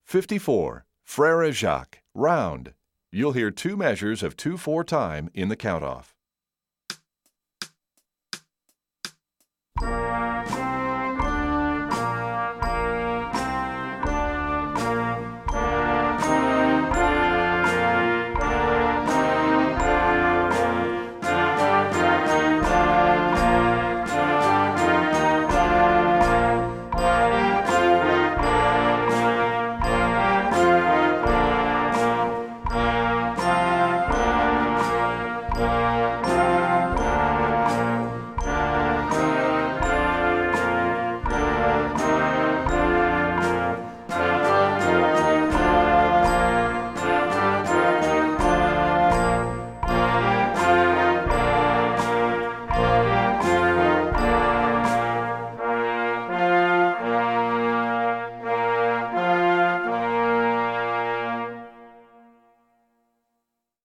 54. Frère Jacques, round. You'll hear two measures of 2/4 time in the count-off.